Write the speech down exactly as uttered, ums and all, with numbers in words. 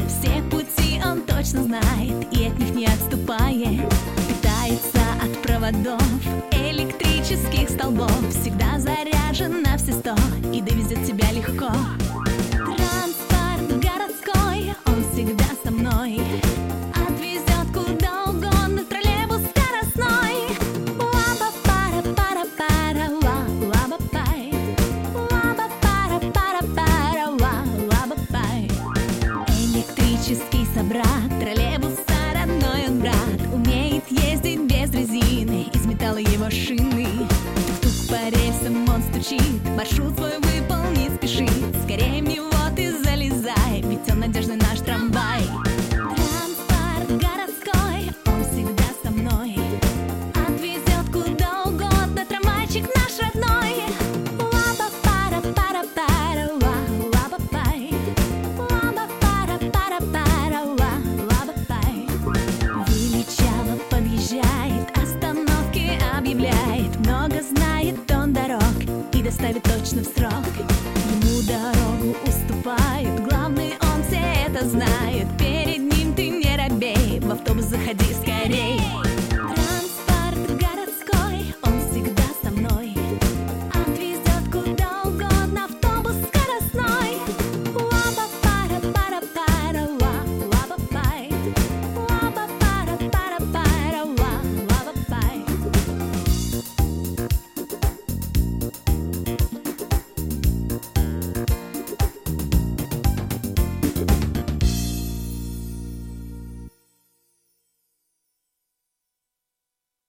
Все пути он точно знает и от них не отступает. Питается от проводов, электрических столбов. Всегда заряжен на все сто и довезет тебя легко. Транспорт городской, он всегда со мной. Отвезет куда угодно, троллейбус скоростной. Ла-ба-пара-пара-пара, ла-ла-ба-пай. Ла-ба-пара-пара-пара, ла-ла-ба-пай. Электрический собрат, троллейбуса родной он брат. Умеет ездить без резины, из металла его шины. Тук-тук по рельсам он стучит, маршрут свой выполнить спешит. Скорее в него ты залезай, ведь он надежный наш трамвай. Транспорт городской, он всегда со мной. Отвезет куда угодно, трамвайчик наш родной. Ла-ба-пара-пара-пара, ла-ла-ба-пай. Ла-ба-пара-пара-пара, ла-ла-ба-пай. Величаво подъезжает, остановки объявляет. Много знает он дорог и доставит точно в срок. Ему дорогу уступает, главный он все это знает. Перед ним ты не робей, в автобус заходи скорей.